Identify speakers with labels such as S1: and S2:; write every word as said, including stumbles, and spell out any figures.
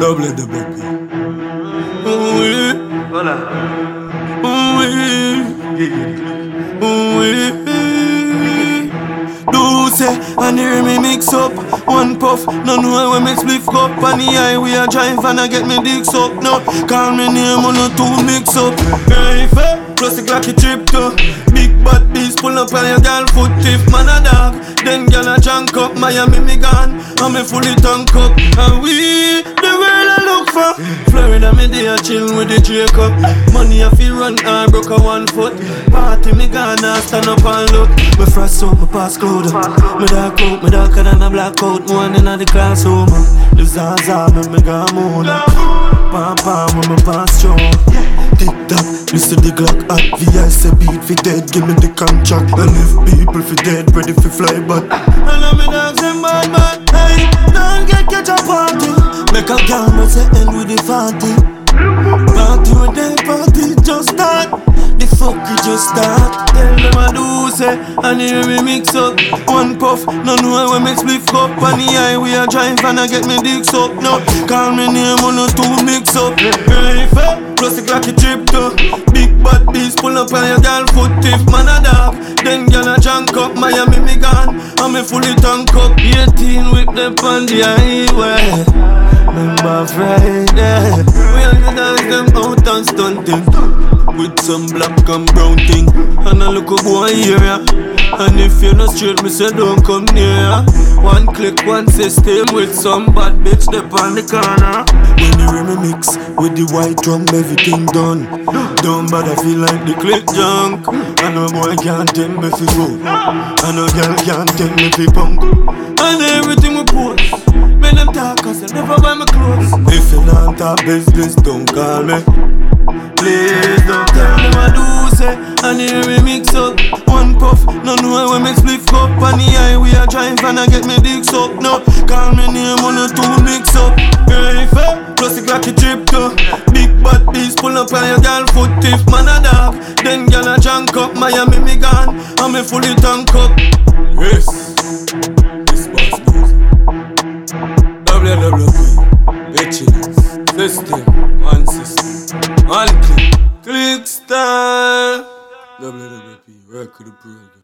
S1: Double de baby.
S2: Oui.
S1: Voilà.
S2: Oui. Oui. Do say, and hear me mix up. One puff, no know when me split cup. On the highway I drive and I get me dicks up. No, call me name on no two mix up. Rifle, plus the Glocky trip too. Big bad beast pull up on your girl foot tip. Man a dog, then girl a junk up. Miami me gone, and me fully tank up. And we, the world I look for. Florida me there chill with the Jacob. Money I feel run, I broke a one foot. Party me gonna stand up and look. Me frost up, me pass cloud. Me dark out, me darker than a blackout. One in the classroom. The Zaza, me me got moon. Pam pam, when me pass through. Tick tock, listen the Glock hot. V I say beat fi dead, give me the contract. And if people fi dead, ready fi fly back. And I'm in dogs and bad man. Hey, don't get catch a party. Make a gamble say end with the party. Party with them party just start. The fuck we just start. Tell them I do say, and hear me mix up. One puff, no know when me split cup. On the highway I drive and I get me dicks up. No, call me name on no two mix up. Rifle, plus the Glocky trip too. Big bad beast pull up on your girl foot tip. Man a dog, then girl a junk up. Miami me gone, and me fully tank up. Eighteen with them on the highway. Remember Friday, we all the dance them out and stunting with some black and brown thing. And I look a boy here, yeah. And if you're not straight, me say don't come near, yeah. One click, one system with some bad bitch step on the corner. When you hear me mix with the white drum, everything done. Don't bother feel like the click junk. And no boy can't tell me fi go. And no girl can't tell me fi punk. And everything we post, make them talk cause they never buy my clothes. If you not talk business, don't call me. Please don't tell them I do say, and hear me mix up. One puff, no know when me split cup. On the highway I drive and I get me dicks up. No, call me name on no two mix up. Rifle, plus the Glocky trip too. Big bad beast pull up on your girl foot tip. Man a dog, then girl a junk up. Miami me gone, and me fully tank up.
S1: Yes, this boss music. W W P, bitches, system, one system, one click, click style. W W P, work with the program.